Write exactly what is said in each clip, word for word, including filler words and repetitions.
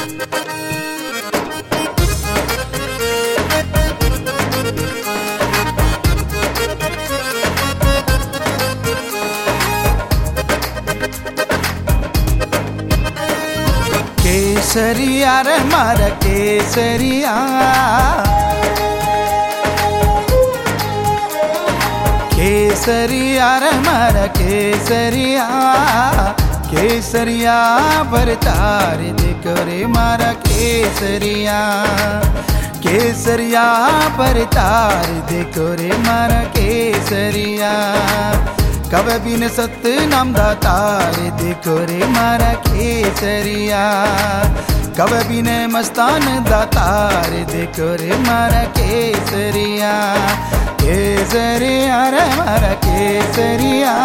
केसरिया रे मारा केसरिया, केसरिया रे मारा केसरिया, केसरिया बरतार देखो रे मारा केसरिया, केसरिया बरतार देखो रे मारा केसरिया। कब बिन सत नाम दातार देखो रे मारा केसरिया, कब बिन मस्तान दातार देखो रे मारा केसरिया, केसरिया रे मारा केसरिया।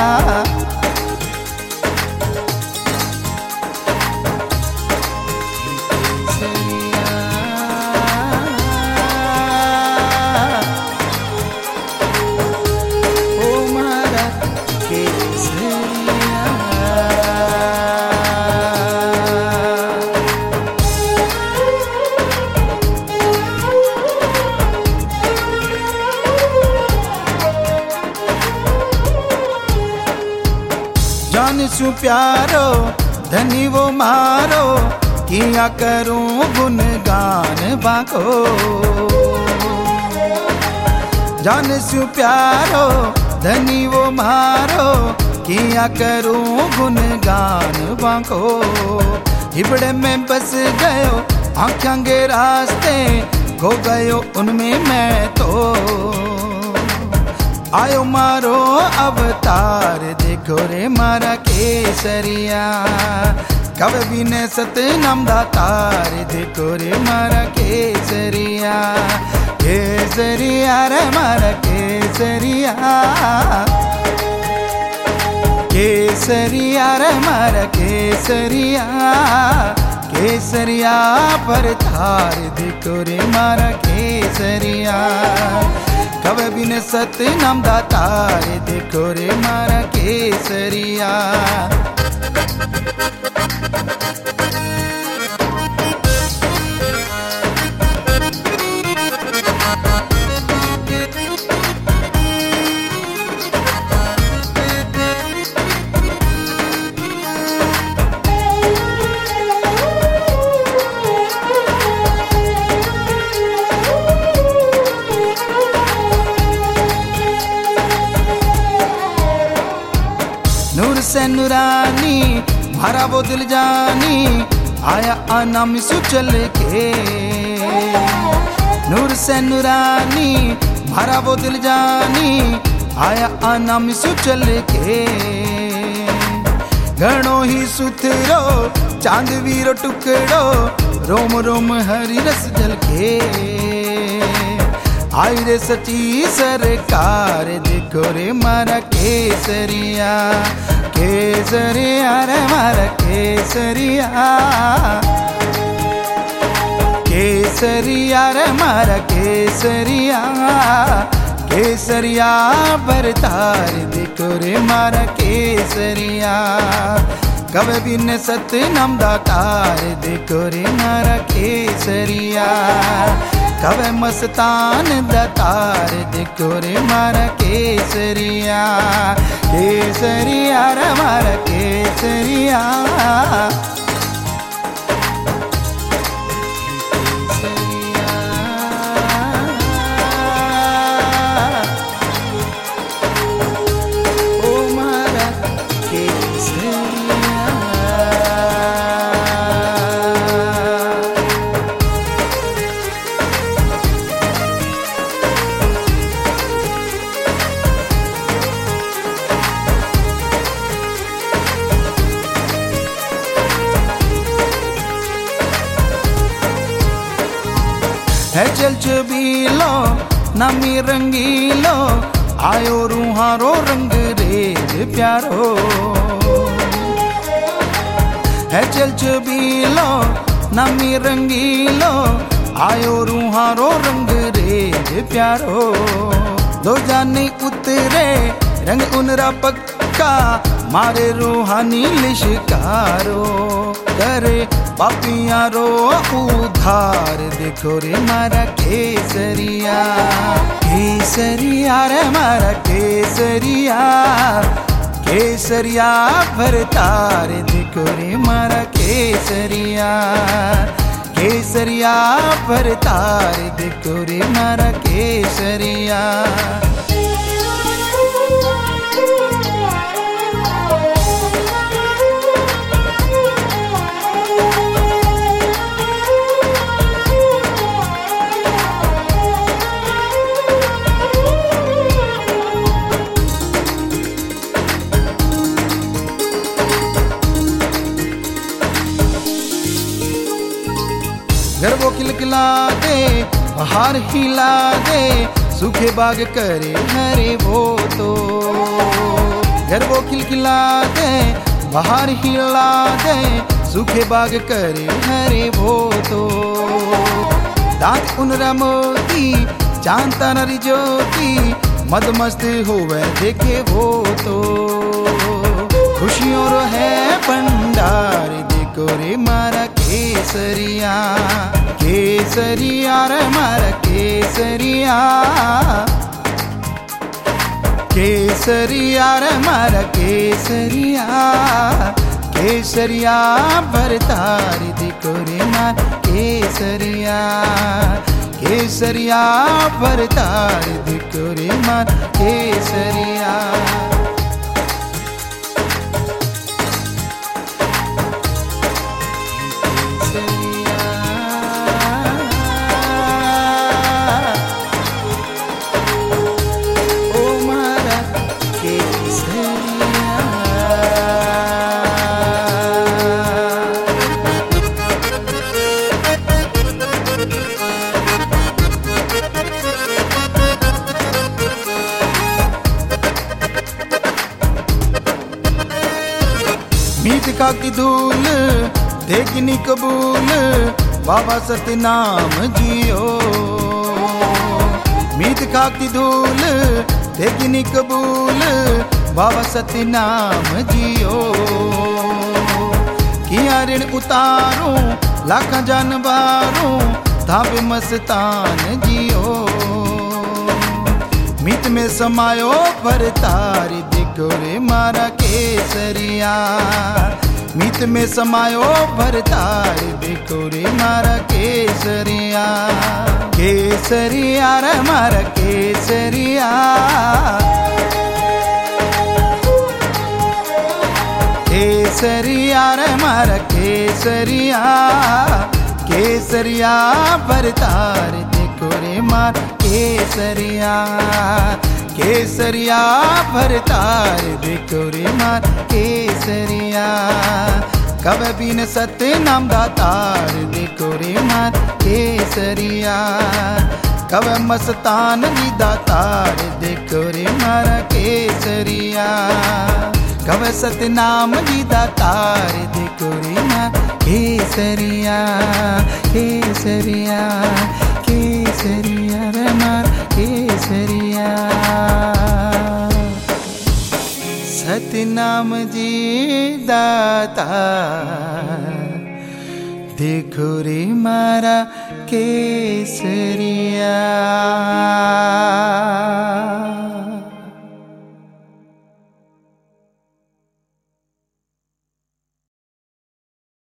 जान सु प्यारो धनी वो मारो, किया करूं गुनगान बाको। जान सु प्यारो धनी वो मारो, किया करूं गुनगान बाको। हिबड़े में बस गयो आँखों के रास्ते, खो गयो उनमें मैं तो। आयो मारो अवतार देखो रे मारा केसरिया, कब भी न सत नाम दातार देखो रे मारा केसरिया, केसरिया रे मारा केसरिया, केसरिया रे मारा केसरिया, केसरिया पर थार देखो रे मारा केसरिया, कब बिन सत नाम दातार देखो रे मारा केसरिया। नूर से नूरानी मारा वो दिल जानी, आया अनाम सु चल के। नूर से नूरानी मारा वो दिल जानी, आया अनाम सु चल के। घणो ही सुथरो चांद वीरो टुकड़ो, रोम रोम हरी रस जल के। आई रे सची सरकार देखो रे मारा केसरिया, केसरिया रे मारा केसरिया, केसरिया रे मारा केसरिया, केसरिया बरतार देखो रे मारा केसरिया, कब भी न सत नाम दातार देखो रे मारा केसरिया, कब मस्तान दातार देखो रे मारा केसरिया, केसरिया रे मारा केसरिया। है चल चबीलो नामी रंगीलो, आयो रूहारो रंग रे प्यारो। है चल चबीलो नामी रंगीलो, आयो रूहारो रंग रे प्यारो। दो जाने उतरे रंग उनरा पक्का, का मारे रूहानी लिशकारो करे पापियां रो उधार देखो रे मारा केसरिया केसरिया रे मारा केसरिया केसरिया भरतार देखो रे मारा केसरिया केसरिया भरतार देखो रे मारा केसरिया। घर वो खिलखिला दे बाहर हिला दे सूखे बाग करे हरे वो तो घर वो खिलखिला दे बाहर हिला दे सूखे बाग करे हरे वो तो दांत उनरा मोती चांद तारा ज्योति मद मस्त होवे देखे वो तो खुशियों रो है भंडार देखो रे मारा केसरिया केसरिया रे मारा केसरिया केसरिया रे मारा केसरिया केसरिया भरतार देखो रे मारा केसरिया केसरिया भरतार देखो रे मारा केसरिया। मीत का की धूल देखनी कबूल बाबा सतनाम जियो मीत का की धूल देखनी कबूल बाबा सतनाम जियो किया ऋण उतारो लाखा जानवारों धाबे मस्तान जियो मीत में समायो भरतार देखो रे मारा केसरिया मीत में समायो भरतार देखो रे मारा केसरिया केसरिया रे मारा केसरिया केसरिया रे मारा केसरिया केसरिया भरतार देखो रे मारा केसरिया केसरिया भरतार देखो रे मार केसरिया कब बिन सत्य नाम दातार देखो रे मार केसरिया कब मस्तान जी दातार देखो रे मारा केसरिया कब सतनाम जी दातार देखो रे मार केसरिया केसरिया केसरिया रे मार केसरिया सतनाम जी दाता देखो रे मारा केसरिया।